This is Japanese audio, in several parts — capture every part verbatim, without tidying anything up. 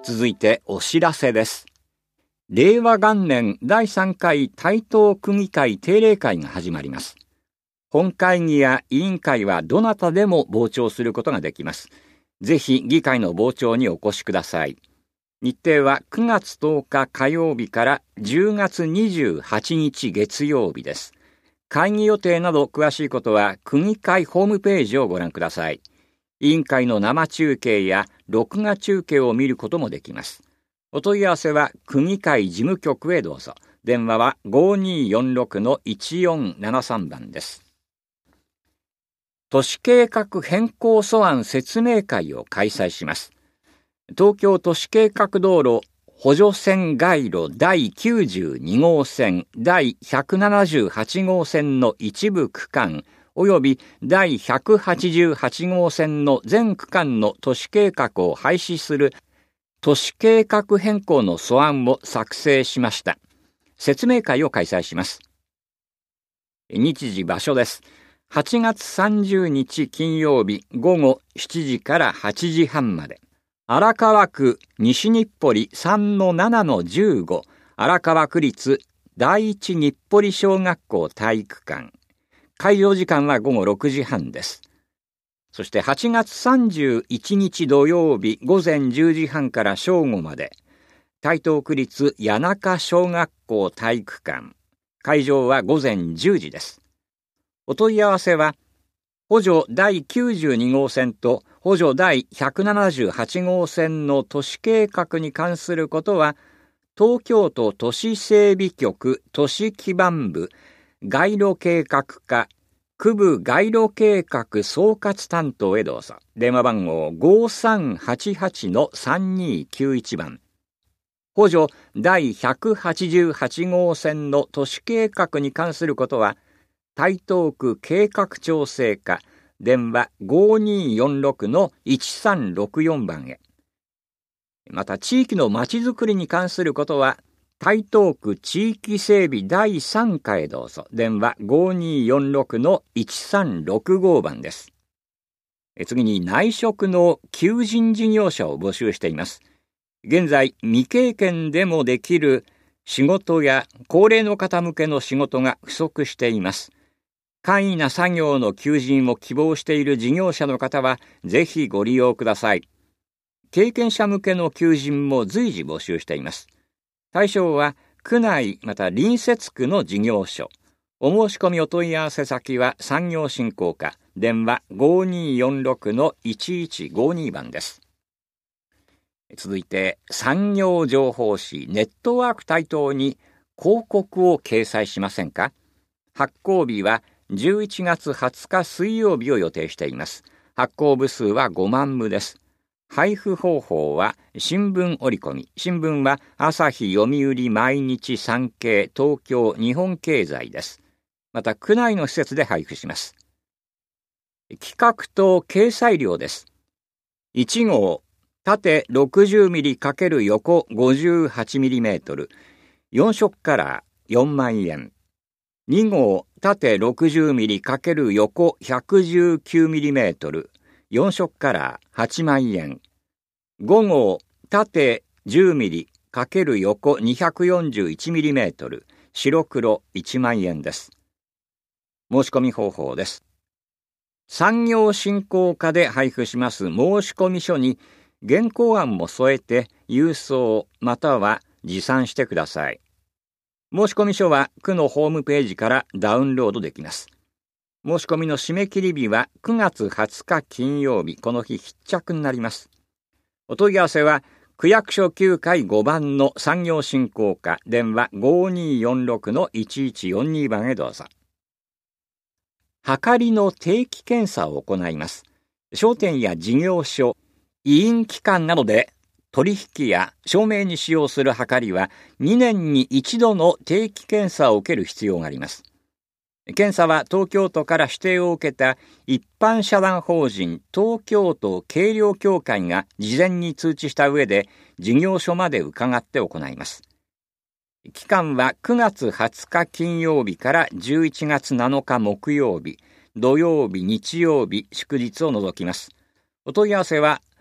続いてお知らせです。令和元年だいさんかい台東区議会定例会が始まります。本会議や委員会はどなたでも傍聴することができます。ぜひ議会の傍聴にお越しください。日程はくがつとおか火曜日からじゅうがつにじゅうはちにち月曜日です。会議予定など詳しいことは区議会ホームページをご覧ください。委員会の生中継や録画中継を見ることもできます。お問い合わせは区議会事務局へどうぞ。電話は ごにーよんろくのいちよんななさん 番です。都市計画変更素案説明会を開催します。東京都市計画道路補助線街路だいきゅうじゅうにごうせん、だいひゃくななじゅうはちごうせんの一部区間およびだいひゃくはちじゅうはちごうせんの全区間の都市計画を廃止する都市計画変更の素案を作成しました。説明会を開催します。日時場所です。はちがつさんじゅうにち金曜日ごごしちじからはちじはんまで。荒川区西日暮里 さんのななのじゅうご 荒川区立第一日暮里小学校体育館。開場時間はごごろくじはんです。そしてはちがつさんじゅういちにち土曜日ごぜんじゅうじはんから正午まで。台東区立谷中小学校体育館。開場はごぜんじゅうじです。お問い合わせは補助だいきゅうじゅうにごうせんと補助だいひゃくななじゅうはちごうせんの都市計画に関することは、東京都都市整備局都市基盤部街路計画課区部街路計画総括担当へどうぞ。電話番号 ごさんはちはちのさんにーきゅういち 番。補助だいひゃくはちじゅうはちごうせんの都市計画に関することは、台東区計画調整課電話 ごにーよんろくのいちさんろくよん 番へ。また地域のまちづくりに関することは台東区地域整備だいさん課へどうぞ。電話 ごにーよんろくのいちさんろくご 番です。次に内職の求人事業者を募集しています。現在未経験でもできる仕事や高齢の方向けの仕事が不足しています。簡易な作業の求人を希望している事業者の方はぜひご利用ください。経験者向けの求人も随時募集しています。対象は区内また隣接区の事業所。お申し込みお問い合わせ先は産業振興課電話 ごにーよんろくのいちいちごに 番です。続いて産業情報誌ネットワーク台東に広告を掲載しませんか？発行日はじゅういちがつはつか水曜日を予定しています。発行部数はごまんぶです。配布方法は新聞折り込み。新聞は朝日、読売、毎日、産経、東京、日本経済です。また区内の施設で配布します。企画と掲載料です。いちごう縦 ろくじゅうミリ× 横 ごじゅうはちミリメートル よん色カラーよんまんえん。にごう縦 ろくじゅうミリ× 横 ひゃくじゅうきゅうミリメートル よん色カラーはちまんえん。ごごう縦 じゅうミリ× 横 にひゃくよんじゅういちミリメートル 白黒いちまんえんです。申し込み方法です。産業振興課で配布します申込書に原稿案も添えて郵送または持参してください。申込書は区のホームページからダウンロードできます。申し込みの締め切り日はくがつはつか金曜日、この日必着になります。お問い合わせは区役所きゅうかいごばんの産業振興課電話 ごにーよんろくのいちいちよんに 番へどうぞ。はかりの定期検査を行います。商店や事業所、委員機関などで取引や証明に使用するはかりはにねんに一度の定期検査を受ける必要があります。検査は東京都から指定を受けた一般社団法人東京都計量協会が事前に通知した上で事業所まで伺って行います。期間はくがつはつか金曜日からじゅういちがつなのか木曜日、土曜日、日曜日、祝日を除きます。お問い合わせは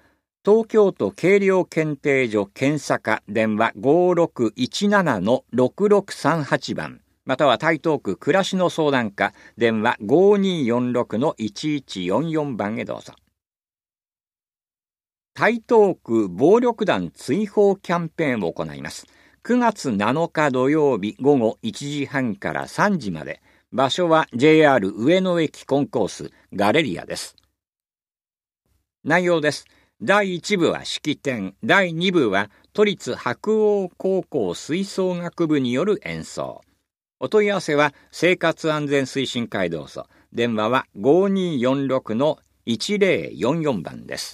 東京都計量検定所検査課電話 ごろくいちななのろくろくさんはち 番、または台東区暮らしの相談課電話 ごによんろくのいちいちよんよん 番へどうぞ。台東区暴力団追放キャンペーンを行います。くがつなのか土曜日午後いちじはんからさんじまで。場所は ジェイアール 上野駅コンコースガレリアです。内容です。だいいち部は式典、だいに部は都立白鴎高校吹奏楽部による演奏。お問い合わせは生活安全推進会どうぞ。電話は ごによんろくのいちぜろよんよん 番です。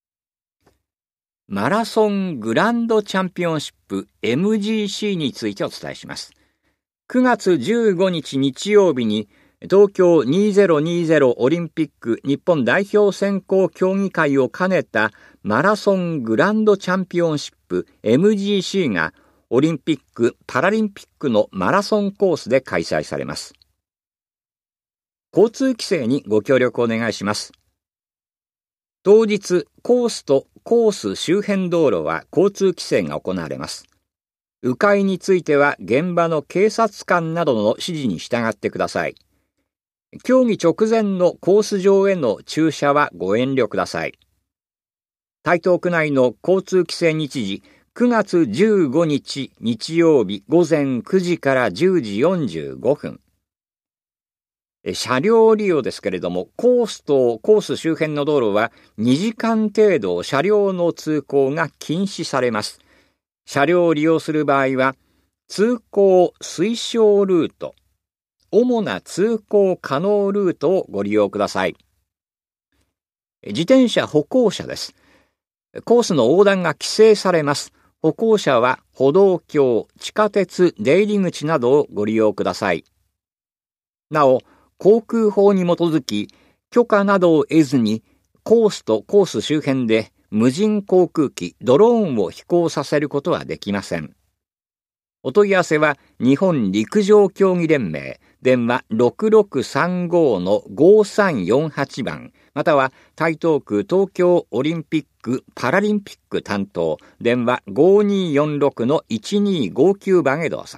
マラソングランドチャンピオンシップ エムジーシー についてお伝えします。くがつじゅうごにち日曜日に東京にせんにじゅうオリンピック日本代表選考協議会を兼ねたマラソングランドチャンピオンシップ エムジーシー がオリンピック・パラリンピックのマラソンコースで開催されます。交通規制にご協力お願いします。当日、コースとコース周辺道路は交通規制が行われます。迂回については現場の警察官などの指示に従ってください。競技直前のコース上への駐車はご遠慮ください。台東区内の交通規制日時、くがつじゅうごにち日曜日午前くじからじゅうじよんじゅうごふん。車両利用ですけれども、コースとコース周辺の道路はにじかん程度車両の通行が禁止されます。車両を利用する場合は、通行推奨ルート、主な通行可能ルートをご利用ください。自転車歩行者です。コースの横断が規制されます。歩行者は歩道橋、地下鉄出入り口などをご利用ください。なお、航空法に基づき、許可などを得ずに、コースとコース周辺で無人航空機、ドローンを飛行させることはできません。お問い合わせは、日本陸上競技連盟、電話 ろくろくさんごのごさんよんはち 番、または台東区東京オリンピック・パラリンピック担当、電話 ごによんろくのいちにごきゅう 番へどうぞ。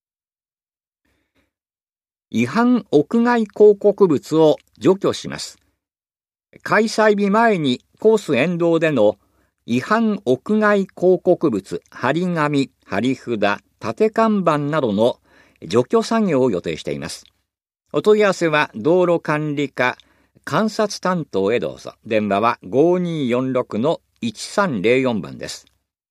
違反屋外広告物を除去します。開催日前にコース沿道での違反屋外広告物、張り紙、張り札、縦看板などの除去作業を予定しています。お問い合わせは道路管理課監察担当へどうぞ。電話は ごによんろくのいちさんぜろよん 番です。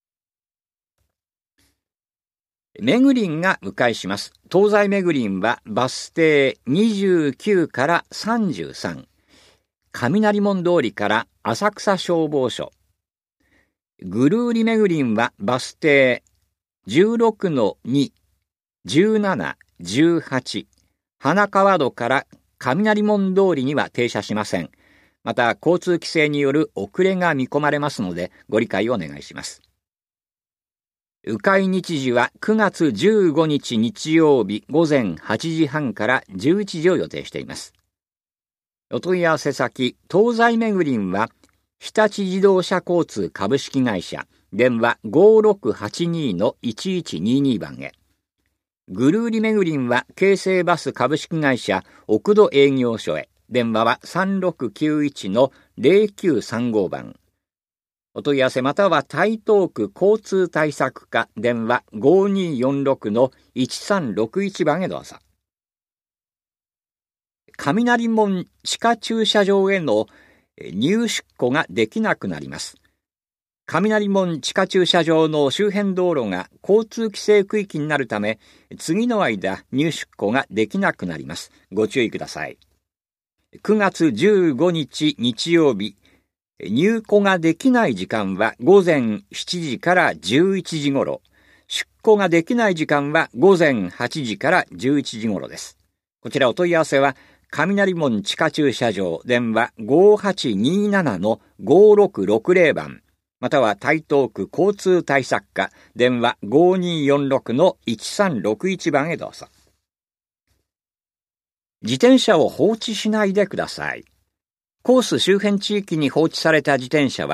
めぐりんが迂回します。東西めぐりんはバス停にじゅうきゅうからさんじゅうさん、雷門通りから浅草消防署。ぐるうりめぐりんはバス停じゅうろくのに、じゅうなな、じゅうはち、花川戸から雷門通りには停車しません。また、交通規制による遅れが見込まれますので、ご理解をお願いします。迂回日時はくがつじゅうごにち日曜日午前はちじはんからじゅういちじを予定しています。お問い合わせ先、東西めぐりんは、日立自動車交通株式会社、電話 ごろくはちにのいちいちにに 番へ。ぐるうりめぐりんは、京成バス株式会社、奥戸営業所へ。電話はさんろくきゅういちのぜろきゅうさんご 番。お問い合わせまたは台東区交通対策課電話 ごによんろくのいちさんろくいち 番へどうぞ。雷門地下駐車場への入出庫ができなくなります。雷門地下駐車場の周辺道路が交通規制区域になるため、次の間入出庫ができなくなります。ご注意ください。くがつじゅうごにち日曜日、入庫ができない時間はごぜんしちじからじゅういちじ頃、出庫ができない時間はごぜんはちじからじゅういちじ頃です。こちらお問い合わせは、雷門地下駐車場電話 ごはちにななのごろくろくぜろ 番、または台東区交通対策課電話 ごによんろくのいちさんろくいち 番へどうぞ。自転車を放置しないでください。コース周辺地域に放置された自転車は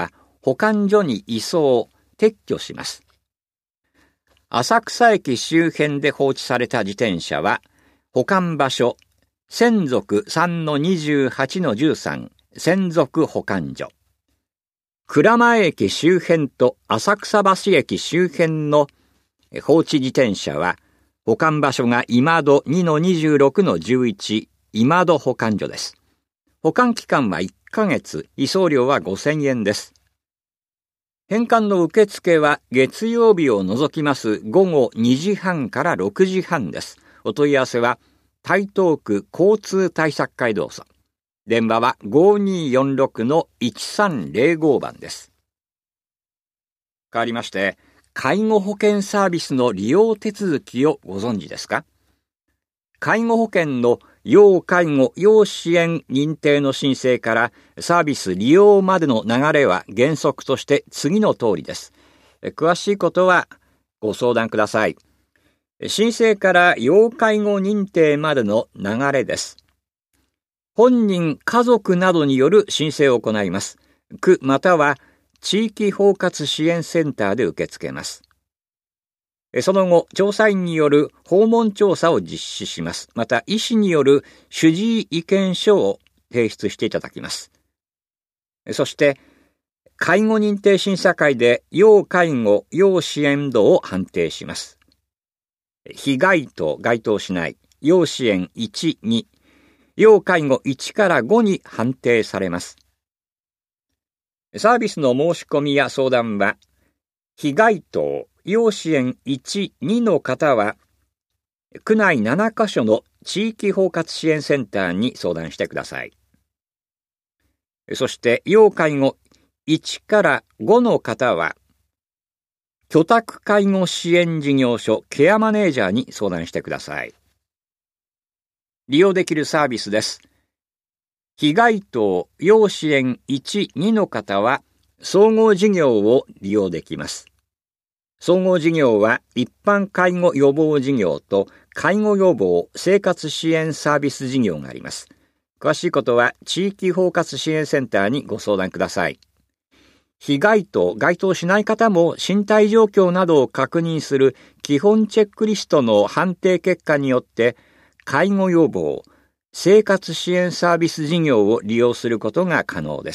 保管所に移送、撤去します。浅草駅周辺で放置された自転車は、保管場所、専属 さんのにじゅうはちのじゅうさん 専属保管所。蔵前駅周辺と浅草橋駅周辺の放置自転車は、保管場所が今戸 にのにじゅうろくのじゅういち 今戸保管所です。保管期間はいっかげつ、移送料はごせんえんです。返還の受付は月曜日を除きます午後にじはんからろくじはんです。お問い合わせは台東区交通対策課へどうぞ。電話は ごにーよんろくのいちさんぜろご 番です。変わりまして、介護保険サービスの利用手続きをご存知ですか？介護保険の要介護・要支援認定の申請からサービス利用までの流れは原則として次の通りです。詳しいことはご相談ください。申請から要介護認定までの流れです。本人、家族などによる申請を行います。区または地域包括支援センターで受け付けます。その後、調査員による訪問調査を実施します。また、医師による主治医意見書を提出していただきます。そして、介護認定審査会で要介護・要支援度を判定します。非該当、該当しない、要支援いち、に、要介護いちからごに判定されます。サービスの申し込みや相談は、非該当、要支援いち、にの方は、区内ななカ所の地域包括支援センターに相談してください。そして、要介護いちからごの方は、居宅介護支援事業所ケアマネージャーに相談してください。利用できるサービスです。非該当、要支援いち、にの方は、総合事業を利用できます。総合事業は一般介護予防事業と介護予防生活支援サービス事業があります。詳しいことは地域包括支援センターにご相談ください。非該当、該当しない方も身体状況などを確認する基本チェックリストの判定結果によって介護予防生活支援サービス事業を利用することが可能です。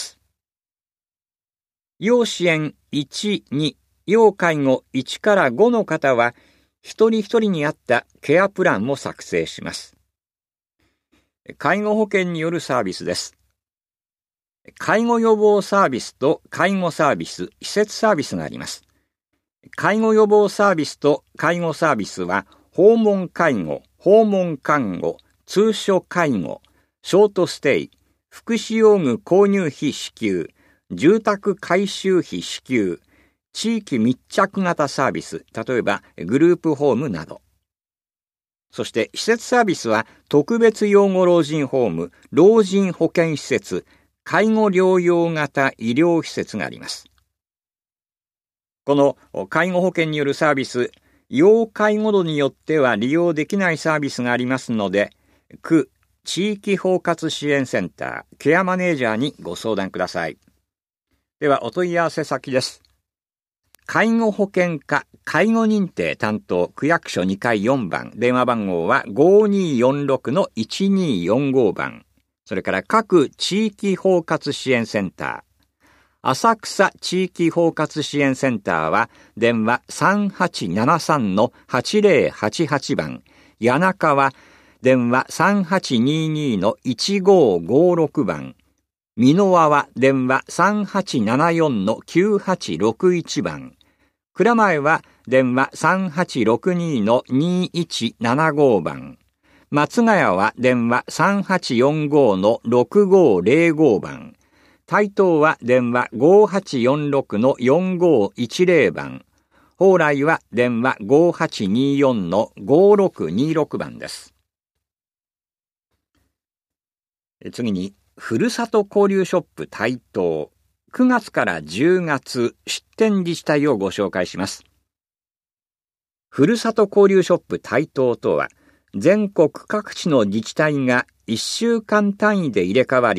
要支援いち、に、要介護いちからごの方は、一人一人に合ったケアプランを作成します。介護保険によるサービスです。介護予防サービスと介護サービス、施設サービスがあります。介護予防サービスと介護サービスは、訪問介護、訪問看護、通所介護、ショートステイ、福祉用具購入費支給、住宅改修費支給、地域密着型サービス、例えばグループホームなど。そして施設サービスは特別養護老人ホーム、老人保健施設、介護療養型医療施設があります。この介護保険によるサービス、要介護度によっては利用できないサービスがありますので、区地域包括支援センター、ケアマネージャーにご相談ください。ではお問い合わせ先です。介護保険課介護認定担当区役所にかいよんばん、電話番号は ごにーよんろくのいちにーよんご 番、それから各地域包括支援センター、浅草地域包括支援センターは電話さんはちななさんのはちぜろはちはち 番、谷中は電話さんはちにーにーのいちごーごーろく 番、美濃輪は電話さんはちななよんのきゅうはちろくいち 番、蔵前は電話さんはちろくにのにいちななご 番、松ヶ谷は電話さんはちよんごのろくごぜろご 番、台東は電話ごはちよんろくのよんごいちぜろ 番、蓬莱は電話ごはちによんのごろくにろく 番です。次に、ふるさと交流ショップ台東、くがつからじゅうがつ出店自治体をご紹介します。ふるさと交流ショップ台東とは、全国各地の自治体がいっしゅうかん単位で入れ替わり、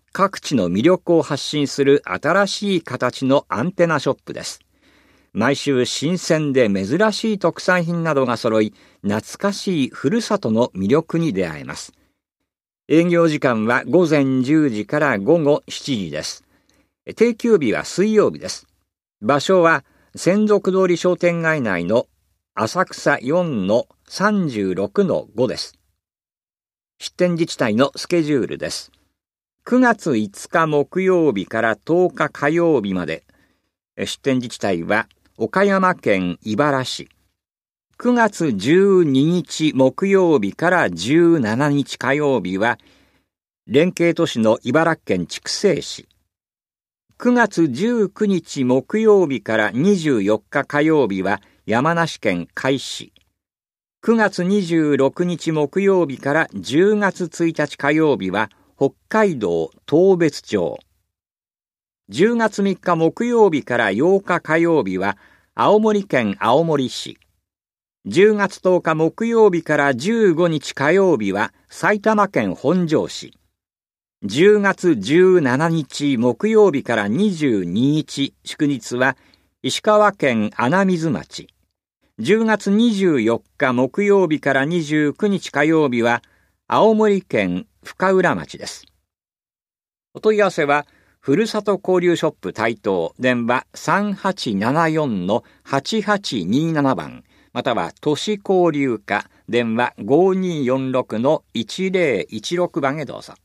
各地の魅力を発信する新しい形のアンテナショップです。毎週新鮮で珍しい特産品などが揃い、懐かしいふるさとの魅力に出会えます。営業時間はごぜんじゅうじからごごしちじです。定休日は水曜日です。場所は千束通り商店街内の浅草 よんのさんじゅうろくのごです。出店自治体のスケジュールです。くがついつか木曜日からとおか火曜日まで。出店自治体は岡山県井原市。くがつじゅうににち木曜日からじゅうしちにち火曜日は連携都市の茨城県筑西市。くがつじゅうくにち木曜日からにじゅうよっか火曜日は山梨県甲斐市。くがつにじゅうろくにち木曜日からじゅうがつついたち火曜日は北海道当別町。じゅうがつみっか木曜日からようか火曜日は青森県青森市。じゅうがつとおか木曜日からじゅうごにち火曜日は埼玉県本庄市。じゅうがつじゅうしちにち木曜日からにじゅうににち祝日は石川県穴水町。じゅうがつにじゅうよっか木曜日からにじゅうくにち火曜日は青森県深浦町です。お問い合わせはふるさと交流ショップ台東、電話 さんはちななよんのはちはちになな 番、または都市交流課電話 ごにーよんろくのいちぜろいちろく 番へどうぞ。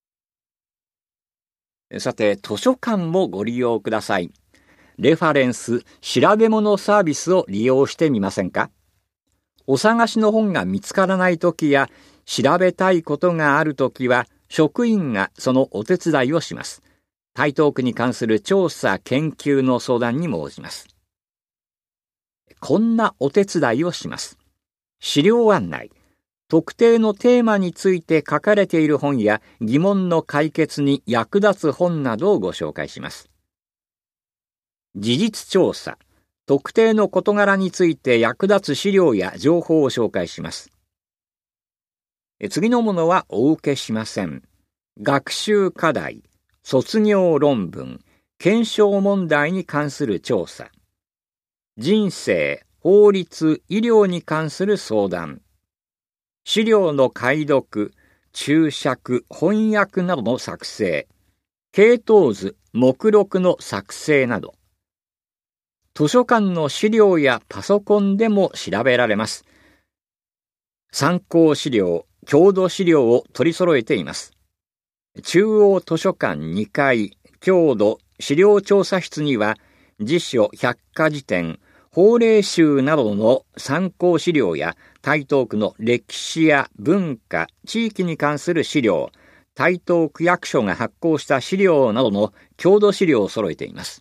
さて、図書館もご利用ください。レファレンス調べ物サービスを利用してみませんか？お探しの本が見つからないときや調べたいことがあるときは職員がそのお手伝いをします。台東区に関する調査研究の相談にも応じます。こんなお手伝いをします。資料案内、特定のテーマについて書かれている本や疑問の解決に役立つ本などをご紹介します。事実調査、特定の事柄について役立つ資料や情報を紹介します。次のものはお受けしません。学習課題、卒業論文、検証問題に関する調査。人生、法律、医療に関する相談。資料の解読、注釈、翻訳などの作成。系統図、目録の作成など。図書館の資料やパソコンでも調べられます。参考資料、郷土資料を取り揃えています。中央図書館にかい、郷土資料調査室には、辞書百科事典、法令集などの参考資料や台東区の歴史や文化、地域に関する資料、台東区役所が発行した資料などの郷土資料を揃えています。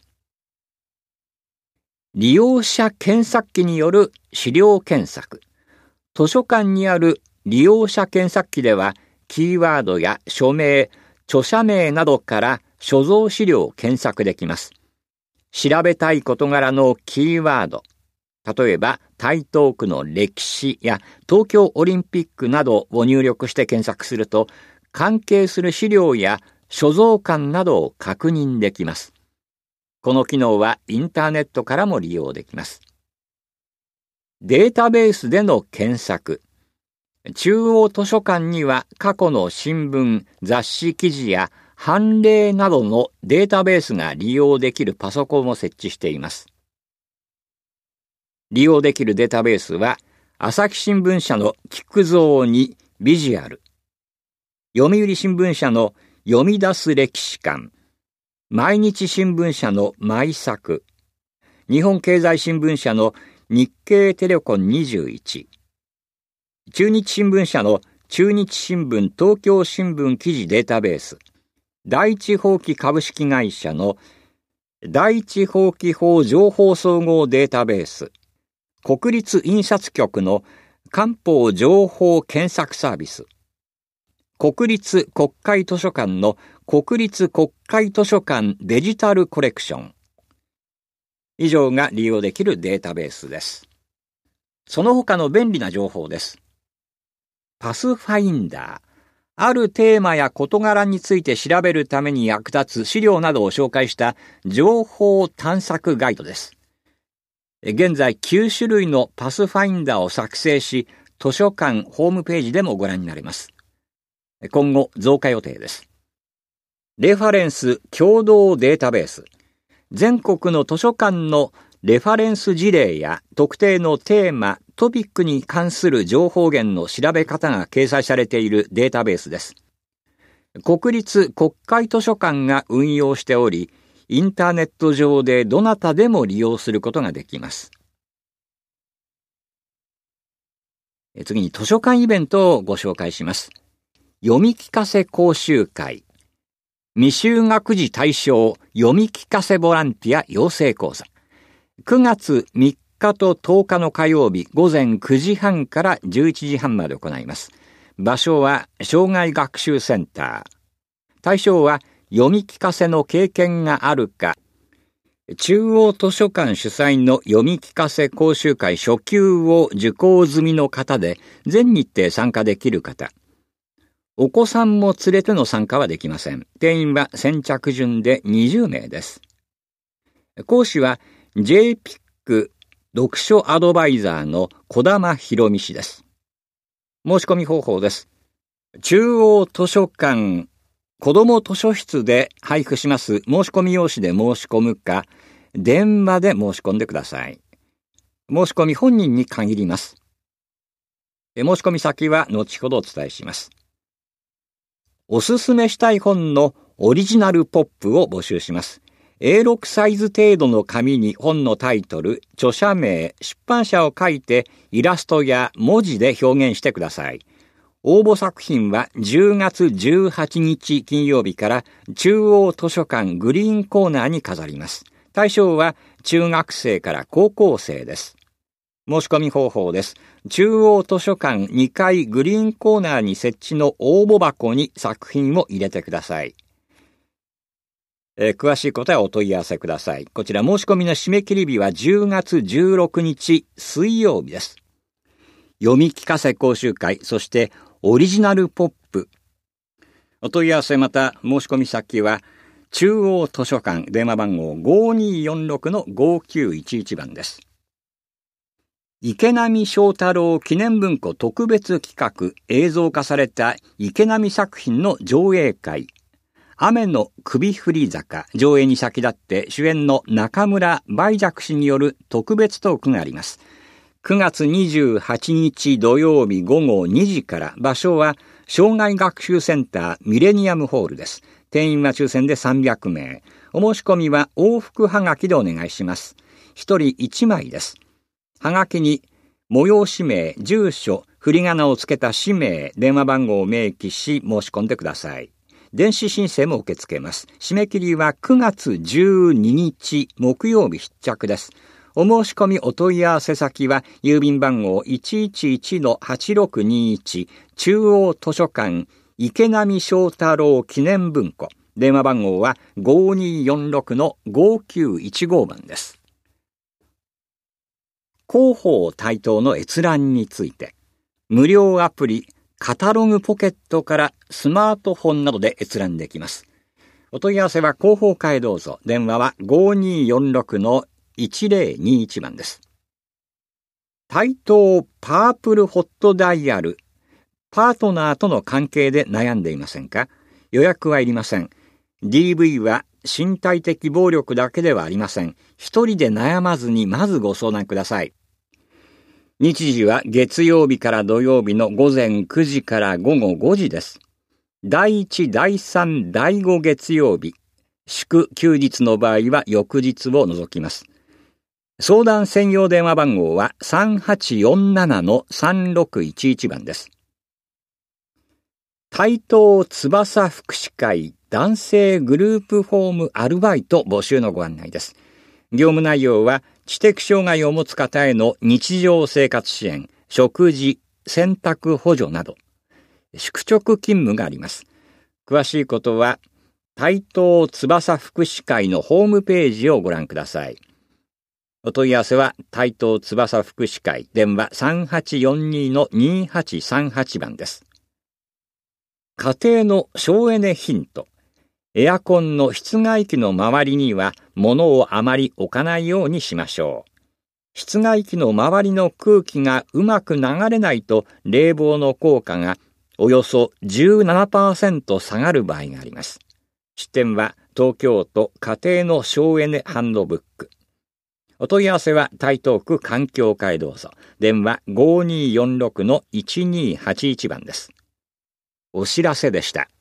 利用者検索機による資料検索。図書館にある利用者検索機では、キーワードや署名、著者名などから所蔵資料を検索できます。調べたい事柄のキーワード、例えば台東区の歴史や東京オリンピックなどを入力して検索すると、関係する資料や所蔵感などを確認できます。この機能はインターネットからも利用できます。データベースでの検索。中央図書館には過去の新聞、雑誌記事や判例などのデータベースが利用できるパソコンを設置しています。利用できるデータベースは、朝日新聞社のキクゾーにビジュアル、読売新聞社の読み出す歴史館、毎日新聞社のマイ作、日本経済新聞社の日経テレコンにじゅういち、中日新聞社の中日新聞東京新聞記事データベース、第一法規株式会社の第一法規法情報総合データベース、国立印刷局の官報情報検索サービス、国立国会図書館の国立国会図書館デジタルコレクション。以上が利用できるデータベースです。その他の便利な情報です。パスファインダー、 あるテーマや事柄について調べるために役立つ資料などを紹介した情報探索ガイドです。現在きゅうしゅるいのパスファインダーを作成し、図書館ホームページでもご覧になれます。今後増加予定です。レファレンス共同データベース。全国の図書館のレファレンス事例や特定のテーマ、トピックに関する情報源の調べ方が掲載されているデータベースです。国立国会図書館が運用しており、インターネット上でどなたでも利用することができます。次に図書館イベントをご紹介します。読み聞かせ講習会。未就学児対象読み聞かせボランティア養成講座。くがつみっかととおかの火曜日ごぜんくじはんからじゅういちじはんまで行います。場所は障害学習センター。対象は読み聞かせの経験があるか、中央図書館主催の読み聞かせ講習会初級を受講済みの方で全日程参加できる方。お子さんも連れての参加はできません。定員は先着順でにじゅうめいです。講師は ジェイピック 読書アドバイザーの小玉博美氏です。申し込み方法です。中央図書館子ども図書室で配布します申し込み用紙で申し込むか、電話で申し込んでください。申し込み本人に限ります。申し込み先は後ほどお伝えします。おすすめしたい本のオリジナルポップを募集します。エーろく サイズ程度の紙に本のタイトル、著者名、出版社を書いてイラストや文字で表現してください。応募作品はじゅうがつじゅうはちにち金曜日から中央図書館グリーンコーナーに飾ります。対象は中学生から高校生です。申し込み方法です。中央図書館にかいグリーンコーナーに設置の応募箱に作品を入れてください。えー、詳しいことはお問い合わせください。こちら申し込みの締め切り日はじゅうがつじゅうろくにち水曜日です。読み聞かせ講習会、そしてオリジナルポップ。お問い合わせまた申し込み先は中央図書館電話番号 ごーにーよんろくのごきゅういちいち 番です。池波正太郎記念文庫特別企画映像化された池波作品の上映会。雨の首振り坂上映に先立って主演の中村梅雀氏による特別トークがあります。くがつにじゅうはちにち土曜日ごごにじから、場所は障害学習センターミレニアムホールです。定員は抽選でさんびゃくめい。お申し込みは往復はがきでお願いします。ひとりいちまいです。はがきに催し名、住所、振り仮名をつけた氏名、電話番号を明記し申し込んでください。電子申請も受け付けます。締め切りはくがつじゅうににち木曜日必着です。お申し込みお問い合わせ先は郵便番号 いちいちいちのはちろくにいち 中央図書館池波正太郎記念文庫。電話番号は ごーにーよんろくのごきゅういちご 番です。広報対等の閲覧について、無料アプリカタログポケットからスマートフォンなどで閲覧できます。お問い合わせは広報課へどうぞ。電話は ごーにーよんろくのいちぜろにいち 番です。対等パープルホットダイヤル。パートナーとの関係で悩んでいませんか？予約はいりません。ディーブイ は身体的暴力だけではありません。一人で悩まずにまずご相談ください。日時は月曜日から土曜日のごぜんくじからごごごじです。だいいち、だいさん、だいご月曜日。祝休日の場合は翌日を除きます。相談専用電話番号は さんはちよんななのさんろくいちいち 番です。対等翼福祉会男性グループホームアルバイト募集のご案内です。業務内容は知的障害を持つ方への日常生活支援、食事、洗濯補助など、宿直勤務があります。詳しいことは、対等翼福祉会のホームページをご覧ください。お問い合わせは、対等翼福祉会、電話 さんはちよんにのにはちさんはち 番です。 家庭の省エネヒント。エアコンの室外機の周りには物をあまり置かないようにしましょう。室外機の周りの空気がうまく流れないと冷房の効果がおよそ じゅうななパーセント 下がる場合があります。出典は東京都家庭の省エネハンドブック。お問い合わせは台東区環境課へどうぞ。電話 ごーにーよんろくのいちにーはちいち 番です。お知らせでした。